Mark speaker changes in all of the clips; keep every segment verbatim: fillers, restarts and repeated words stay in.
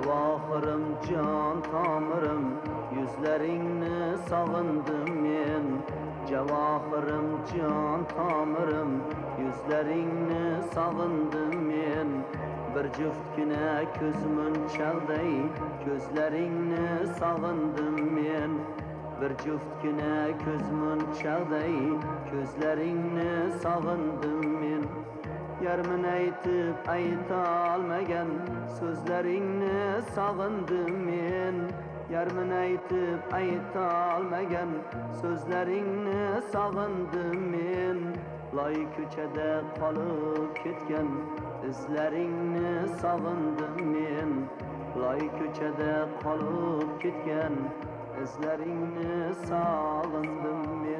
Speaker 1: Javohirim jon tomirim, yuzlaringni sog'indim men. Javohirim jon tomirim, yuzlaringni sog'indim men. Bir juftgina ko'zmunchoqday ko'zlaringni sog'indim men. Bir juftgina ko'zmunchoqday ko'zlaringni sog'indim men. Yarmin aytib ayta olmagan so'zlaringni sog'indim men. Yarmin aytib ayta olmagan so'zlaringni sog'indim men. Loy ko'chada qolib ketgan izlaringni sog'indim men. Loy ko'chada qolib ketgan izlaringni sog'indim men.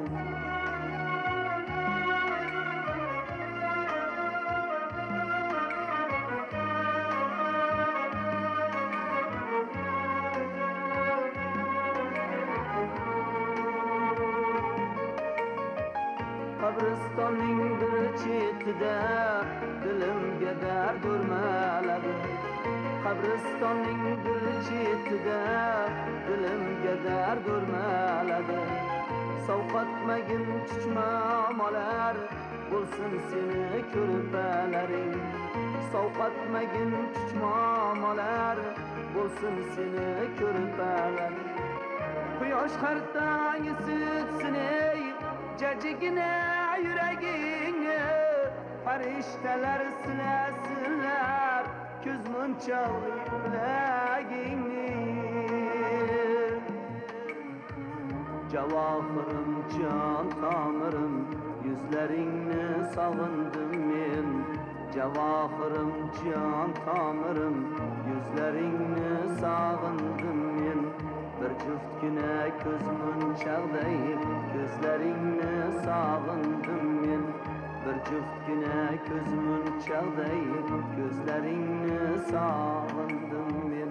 Speaker 1: Qabristonning bir chetida dilimga dard o'rmaladi. Qabristonning bir chetida dilimga dard o'rmaladi. Sovqatmagin chuchmomalar bo'lsin seni ko'rpalaring. Sovqatmagin chuchmomalar bo'lsin seni ko'rpalaring. Quyosh qartang sitsin ey jajigina yuragingni, farishtalar silasinlar ko'zmunchoq bilagingni. Javohirim jon tomirim, yuzlaringni sog'indim men. Javohirim jon tomirim, yuzlaringni sog'indim men. Bir juftgina ko'zmunchoqday ko'zlaringni sog'indim men. Bir juftgina ko'zmunchoqday ko'zlaringni sog'indim men.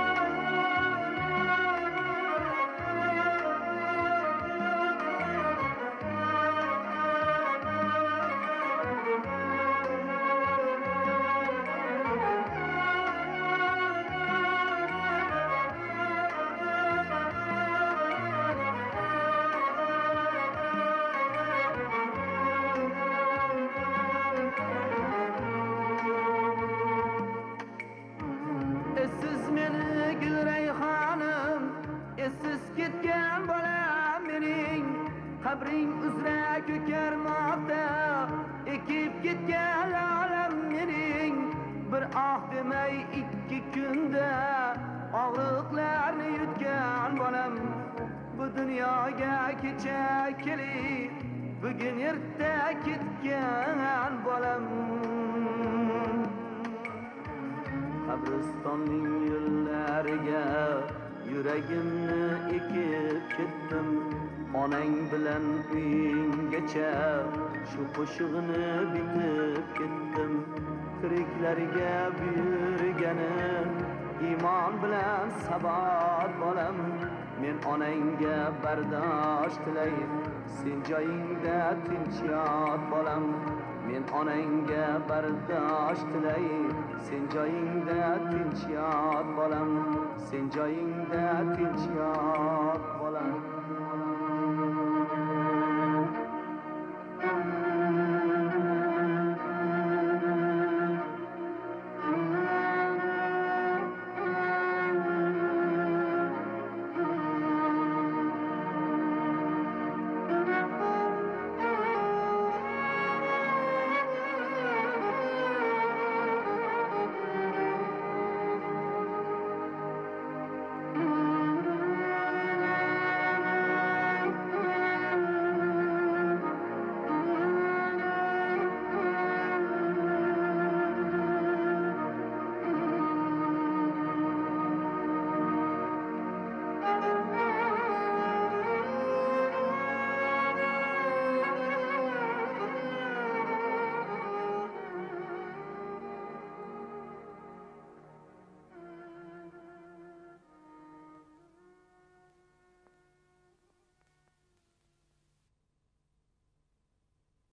Speaker 1: Esiz meni gul rayhonim, esiz ketgan bolam mening. Qabring uzra ko'karmoqda, ekib ketgan olam mening. Bir ah demay ikki kunda og'riqlarni yutgan bolam. Bu dunyoga kecha kelib, bugun erta ketgan bolam. Qabristonning yo'llariga yuragimni ekib ketdim. Onang bilan uyinggacha shu qo'shig'ini bitib ketdim. Tiriklarga buyurganim iymon bilan sabot bolam. Men onangga bardosh tilay, sen joyingda tinch yot bolam. Men onangga bardosh tilay, sen joyingda tinch yot bolam. Sen joyingda tinch yot bolam.